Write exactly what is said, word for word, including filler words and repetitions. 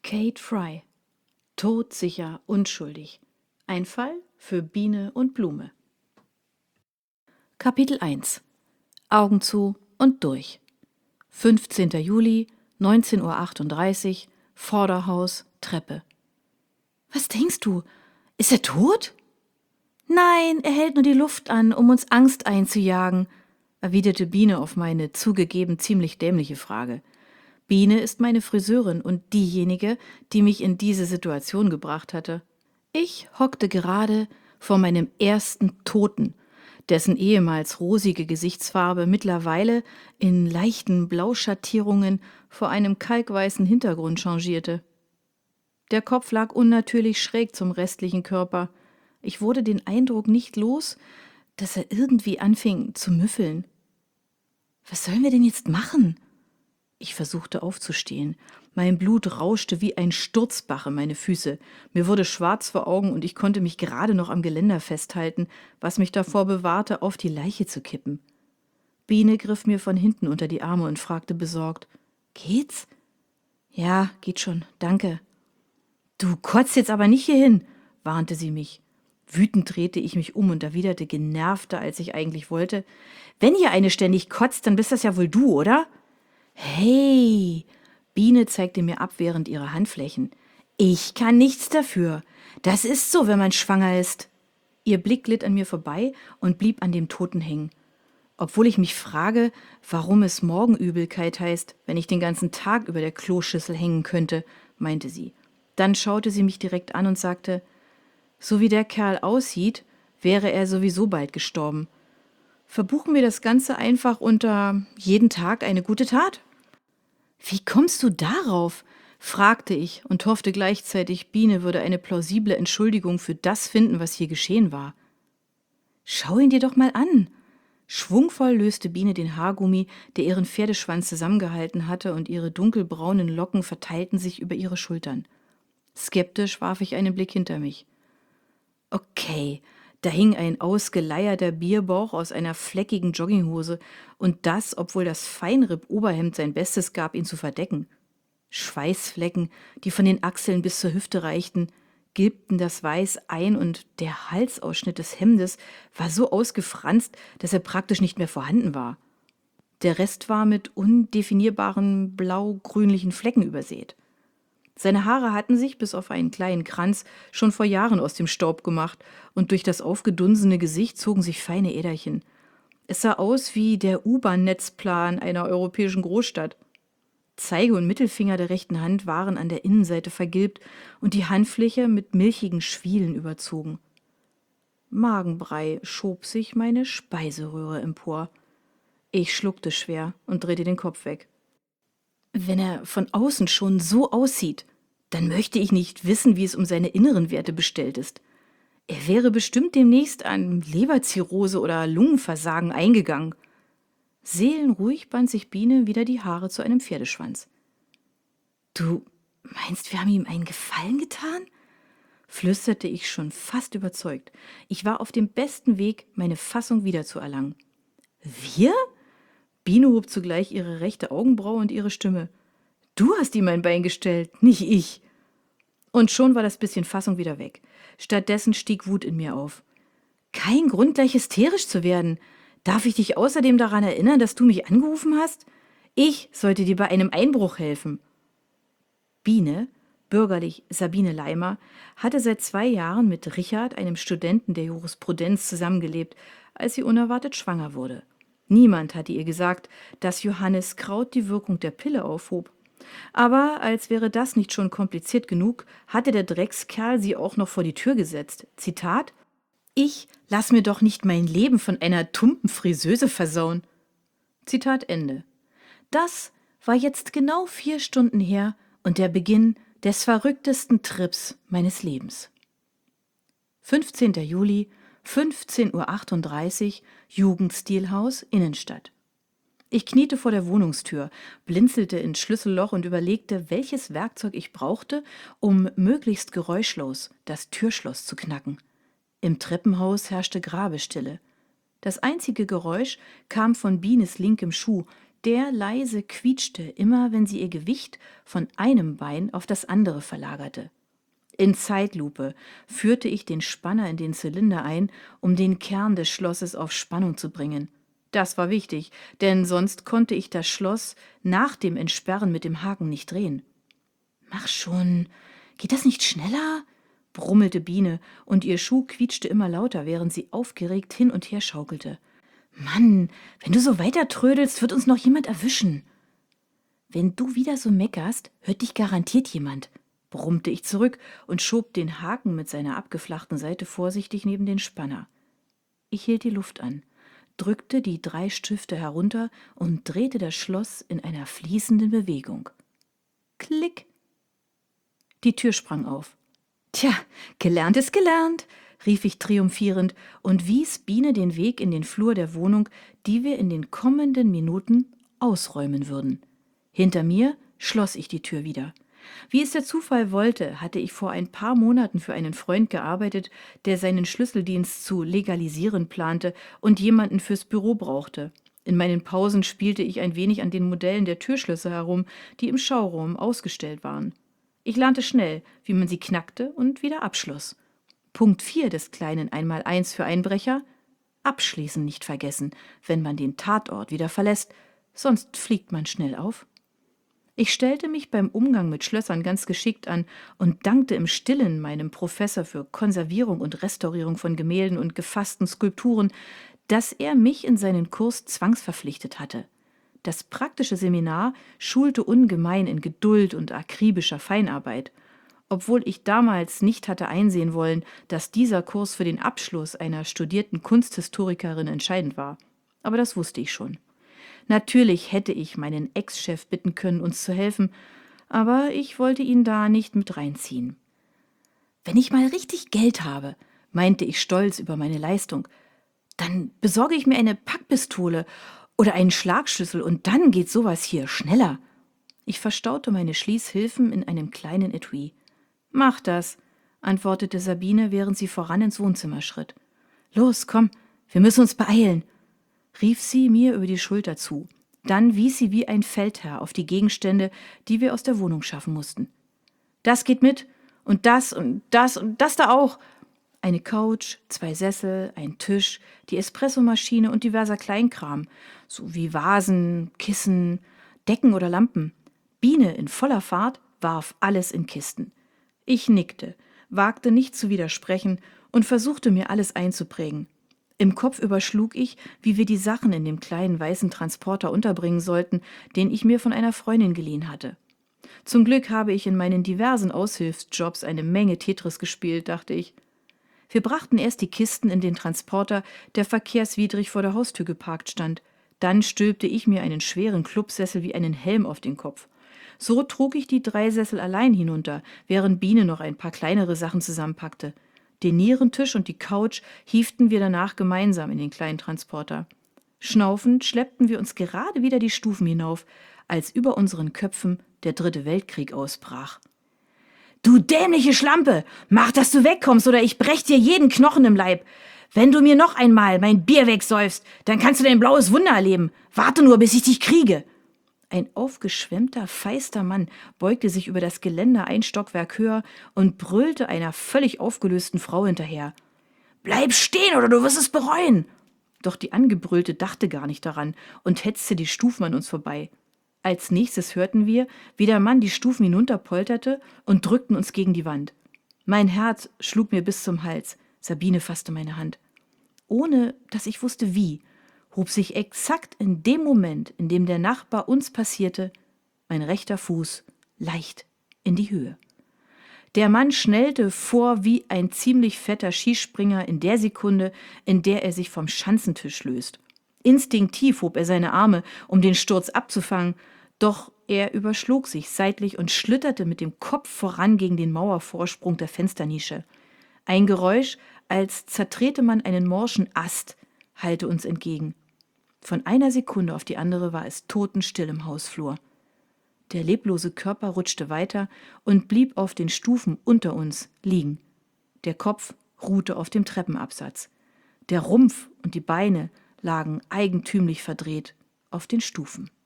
Kate Fry. Todsicher unschuldig. Ein Fall für Biene und Blume. Kapitel eins. Augen zu und durch. fünfzehnter Juli, neunzehn Uhr achtunddreißig, Vorderhaus, Treppe. Was denkst du? Ist er tot? Nein, er hält nur die Luft an, um uns Angst einzujagen, erwiderte Biene auf meine zugegeben ziemlich dämliche Frage. Biene ist meine Friseurin und diejenige, die mich in diese Situation gebracht hatte. Ich hockte gerade vor meinem ersten Toten, dessen ehemals rosige Gesichtsfarbe mittlerweile in leichten Blauschattierungen vor einem kalkweißen Hintergrund changierte. Der Kopf lag unnatürlich schräg zum restlichen Körper. Ich wurde den Eindruck nicht los, dass er irgendwie anfing zu müffeln. Was sollen wir denn jetzt machen? Ich versuchte aufzustehen. Mein Blut rauschte wie ein Sturzbach in meine Füße. Mir wurde schwarz vor Augen und ich konnte mich gerade noch am Geländer festhalten, was mich davor bewahrte, auf die Leiche zu kippen. Biene griff mir von hinten unter die Arme und fragte besorgt: Geht's? Ja, geht schon, danke. Du kotzt jetzt aber nicht hierhin, warnte sie mich. Wütend drehte ich mich um und erwiderte genervter, als ich eigentlich wollte: Wenn hier eine ständig kotzt, dann bist das ja wohl du, oder? Hey, Biene zeigte mir abwehrend ihre Handflächen. Ich kann nichts dafür. Das ist so, wenn man schwanger ist. Ihr Blick glitt an mir vorbei und blieb an dem Toten hängen. Obwohl ich mich frage, warum es Morgenübelkeit heißt, wenn ich den ganzen Tag über der Kloschüssel hängen könnte, meinte sie. Dann schaute sie mich direkt an und sagte: So wie der Kerl aussieht, wäre er sowieso bald gestorben. Verbuchen wir das Ganze einfach unter jeden Tag eine gute Tat? Wie kommst du darauf? Fragte ich und hoffte gleichzeitig, Biene würde eine plausible Entschuldigung für das finden, was hier geschehen war. Schau ihn dir doch mal an. Schwungvoll löste Biene den Haargummi, der ihren Pferdeschwanz zusammengehalten hatte, und ihre dunkelbraunen Locken verteilten sich über ihre Schultern. Skeptisch warf ich einen Blick hinter mich. Okay, da hing ein ausgeleierter Bierbauch aus einer fleckigen Jogginghose, und das, obwohl das Feinripp-Oberhemd sein Bestes gab, ihn zu verdecken. Schweißflecken, die von den Achseln bis zur Hüfte reichten, gilbten das Weiß ein, und der Halsausschnitt des Hemdes war so ausgefranst, dass er praktisch nicht mehr vorhanden war. Der Rest war mit undefinierbaren blau-grünlichen Flecken übersät. Seine Haare hatten sich, bis auf einen kleinen Kranz, schon vor Jahren aus dem Staub gemacht, und durch das aufgedunsene Gesicht zogen sich feine Äderchen. Es sah aus wie der U-Bahn-Netzplan einer europäischen Großstadt. Zeige und Mittelfinger der rechten Hand waren an der Innenseite vergilbt und die Handfläche mit milchigen Schwielen überzogen. Magenbrei schob sich meine Speiseröhre empor. Ich schluckte schwer und drehte den Kopf weg. Wenn er von außen schon so aussieht, dann möchte ich nicht wissen, wie es um seine inneren Werte bestellt ist. Er wäre bestimmt demnächst an Leberzirrhose oder Lungenversagen eingegangen. Seelenruhig band sich Biene wieder die Haare zu einem Pferdeschwanz. Du meinst, wir haben ihm einen Gefallen getan? Flüsterte ich schon fast überzeugt. Ich war auf dem besten Weg, meine Fassung wiederzuerlangen. Wir? Biene hob zugleich ihre rechte Augenbraue und ihre Stimme. Du hast ihm ein Bein gestellt, nicht ich. Und schon war das bisschen Fassung wieder weg. Stattdessen stieg Wut in mir auf. Kein Grund, gleich hysterisch zu werden. Darf ich dich außerdem daran erinnern, dass du mich angerufen hast? Ich sollte dir bei einem Einbruch helfen. Biene, bürgerlich Sabine Leimer, hatte seit zwei Jahren mit Richard, einem Studenten der Jurisprudenz, zusammengelebt, als sie unerwartet schwanger wurde. Niemand hatte ihr gesagt, dass Johannes Kraut die Wirkung der Pille aufhob. Aber als wäre das nicht schon kompliziert genug, hatte der Dreckskerl sie auch noch vor die Tür gesetzt. Zitat: Ich lass mir doch nicht mein Leben von einer tumpen Friseuse versauen. Zitat Ende. Das war jetzt genau vier Stunden her und der Beginn des verrücktesten Trips meines Lebens. fünfzehnter Juli, fünfzehn Uhr achtunddreißig, Jugendstilhaus, Innenstadt. Ich kniete vor der Wohnungstür, blinzelte ins Schlüsselloch und überlegte, welches Werkzeug ich brauchte, um möglichst geräuschlos das Türschloss zu knacken. Im Treppenhaus herrschte Grabestille. Das einzige Geräusch kam von Bienes linkem Schuh, Der leise quietschte immer, wenn sie ihr Gewicht von einem Bein auf das andere verlagerte. In Zeitlupe führte ich den Spanner in den Zylinder ein, um den Kern des Schlosses auf Spannung zu bringen. Das war wichtig, denn sonst konnte ich das Schloss nach dem Entsperren mit dem Haken nicht drehen. »Mach schon, geht das nicht schneller?« brummelte Biene, und ihr Schuh quietschte immer lauter, während sie aufgeregt hin und her schaukelte. »Mann, wenn du so weiter trödelst, wird uns noch jemand erwischen.« »Wenn du wieder so meckerst, hört dich garantiert jemand«, brummte ich zurück und schob den Haken mit seiner abgeflachten Seite vorsichtig neben den Spanner. Ich hielt die Luft an, drückte die drei Stifte herunter und drehte das Schloss in einer fließenden Bewegung. Klick! Die Tür sprang auf. »Tja, gelernt ist gelernt«, rief ich triumphierend und wies Biene den Weg in den Flur der Wohnung, die wir in den kommenden Minuten ausräumen würden. Hinter mir schloss ich die Tür wieder. Wie es der Zufall wollte, hatte ich vor ein paar Monaten für einen Freund gearbeitet, der seinen Schlüsseldienst zu legalisieren plante und jemanden fürs Büro brauchte. In meinen Pausen spielte ich ein wenig an den Modellen der Türschlösser herum, die im Schauraum ausgestellt waren. Ich lernte schnell, wie man sie knackte und wieder abschloss. Punkt vier des kleinen Einmaleins für Einbrecher: Abschließen nicht vergessen, wenn man den Tatort wieder verlässt, sonst fliegt man schnell auf. Ich stellte mich beim Umgang mit Schlössern ganz geschickt an und dankte im Stillen meinem Professor für Konservierung und Restaurierung von Gemälden und gefassten Skulpturen, dass er mich in seinen Kurs zwangsverpflichtet hatte. Das praktische Seminar schulte ungemein in Geduld und akribischer Feinarbeit, obwohl ich damals nicht hatte einsehen wollen, dass dieser Kurs für den Abschluss einer studierten Kunsthistorikerin entscheidend war. Aber das wusste ich schon. Natürlich hätte ich meinen Ex-Chef bitten können, uns zu helfen, aber ich wollte ihn da nicht mit reinziehen. »Wenn ich mal richtig Geld habe«, meinte ich stolz über meine Leistung, »dann besorge ich mir eine Packpistole oder einen Schlagschlüssel und dann geht sowas hier schneller.« Ich verstaute meine Schließhilfen in einem kleinen Etui. »Mach das«, antwortete Sabine, während sie voran ins Wohnzimmer schritt. »Los, komm, wir müssen uns beeilen«, rief sie mir über die Schulter zu. Dann wies sie wie ein Feldherr auf die Gegenstände, die wir aus der Wohnung schaffen mussten. »Das geht mit und das und das und das da auch.« Eine Couch, zwei Sessel, ein Tisch, die Espressomaschine und diverser Kleinkram, sowie Vasen, Kissen, Decken oder Lampen. Biene in voller Fahrt warf alles in Kisten. Ich nickte, wagte nicht zu widersprechen und versuchte mir alles einzuprägen. Im Kopf überschlug ich, wie wir die Sachen in dem kleinen weißen Transporter unterbringen sollten, den ich mir von einer Freundin geliehen hatte. Zum Glück habe ich in meinen diversen Aushilfsjobs eine Menge Tetris gespielt, dachte ich. Wir brachten erst die Kisten in den Transporter, der verkehrswidrig vor der Haustür geparkt stand. Dann stülpte ich mir einen schweren Clubsessel wie einen Helm auf den Kopf. So trug ich die drei Sessel allein hinunter, während Biene noch ein paar kleinere Sachen zusammenpackte. Den Nierentisch und die Couch hieften wir danach gemeinsam in den kleinen Transporter. Schnaufend schleppten wir uns gerade wieder die Stufen hinauf, als über unseren Köpfen der Dritte Weltkrieg ausbrach. »Du dämliche Schlampe! Mach, dass du wegkommst, oder ich brech dir jeden Knochen im Leib! Wenn du mir noch einmal mein Bier wegsäufst, dann kannst du dein blaues Wunder erleben! Warte nur, bis ich dich kriege!« Ein aufgeschwemmter, feister Mann beugte sich über das Geländer ein Stockwerk höher und brüllte einer völlig aufgelösten Frau hinterher. »Bleib stehen, oder du wirst es bereuen!« Doch die Angebrüllte dachte gar nicht daran und hetzte die Stufen an uns vorbei. Als nächstes hörten wir, wie der Mann die Stufen hinunterpolterte und drückten uns gegen die Wand. Mein Herz schlug mir bis zum Hals. Sabine fasste meine Hand. Ohne dass ich wusste wie, hob sich exakt in dem Moment, in dem der Nachbar uns passierte, mein rechter Fuß leicht in die Höhe. Der Mann schnellte vor wie ein ziemlich fetter Skispringer in der Sekunde, in der er sich vom Schanzentisch löst. Instinktiv hob er seine Arme, um den Sturz abzufangen, doch er überschlug sich seitlich und schlitterte mit dem Kopf voran gegen den Mauervorsprung der Fensternische. Ein Geräusch, als zertrete man einen morschen Ast, hallte uns entgegen. Von einer Sekunde auf die andere war es totenstill im Hausflur. Der leblose Körper rutschte weiter und blieb auf den Stufen unter uns liegen. Der Kopf ruhte auf dem Treppenabsatz. Der Rumpf und die Beine lagen eigentümlich verdreht auf den Stufen.